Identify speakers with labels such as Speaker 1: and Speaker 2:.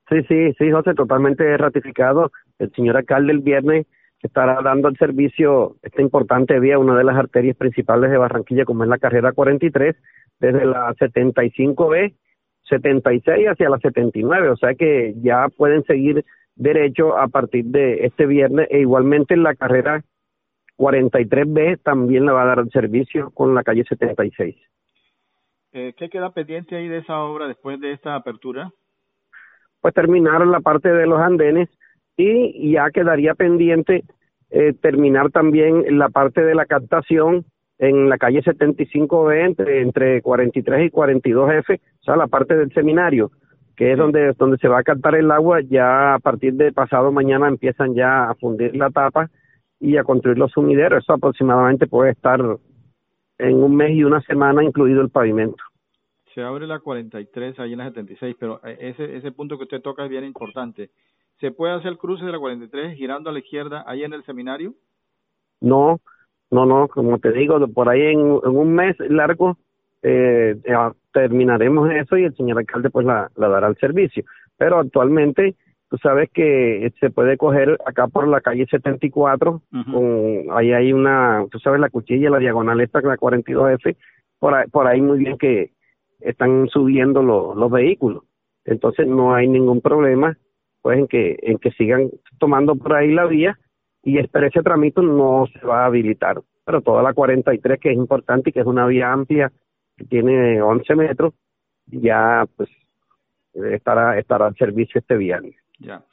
Speaker 1: Sí, sí, sí, José, totalmente ratificado. El señor alcalde el viernes estará dando el servicio esta importante vía, una de las arterias principales de Barranquilla, como es la carrera 43, desde la 75B, 76 hacia la 79, o sea que ya pueden seguir derecho a partir de este viernes, e igualmente en la carrera 43B también le va a dar el servicio con la calle 76.
Speaker 2: ¿Qué queda pendiente ahí de esa obra después de esta apertura?
Speaker 1: Pues terminar la parte de los andenes y ya quedaría pendiente terminar también la parte de la captación en la calle 75B entre 43 y 42F, o sea, la parte del seminario, que es
Speaker 2: Sí.
Speaker 1: donde se va a captar el agua. Ya a partir de pasado mañana empiezan ya a fundir la tapa y a construir los sumideros. Eso aproximadamente puede estar en un mes y una semana, incluido el pavimento.
Speaker 2: Se abre la 43 ahí en la 76, pero ese punto que usted toca es bien importante. ¿Se puede hacer el cruce de la 43 girando a la izquierda ahí en el seminario?
Speaker 1: No, no, como te digo, por ahí en un mes largo ya terminaremos eso y el señor alcalde pues la dará al servicio. Pero actualmente tú sabes que se puede coger acá por la calle 74, ahí hay una, tú sabes, la cuchilla, la diagonal esta, la 42F, por ahí muy bien que están subiendo los vehículos. Entonces no hay ningún problema pues en que sigan tomando por ahí la vía, y ese trámite no se va a habilitar. Pero toda la 43, que es importante y que es una vía amplia, que tiene 11 metros, ya pues estará al servicio este viernes.
Speaker 2: Ya.